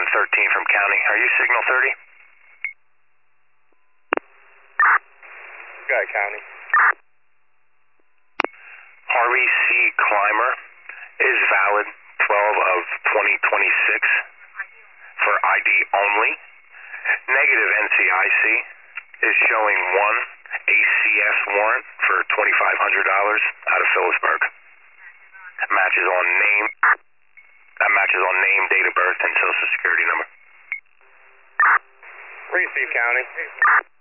13 from county. Are you signal 30? Got county. Harvey C. Clymer is valid 12 of 2026 for ID only. Negative NCIC is showing one ACS warrant for $2,500 out of Phillipsburg. That matches on name, date of birth, and social security number. Receive county.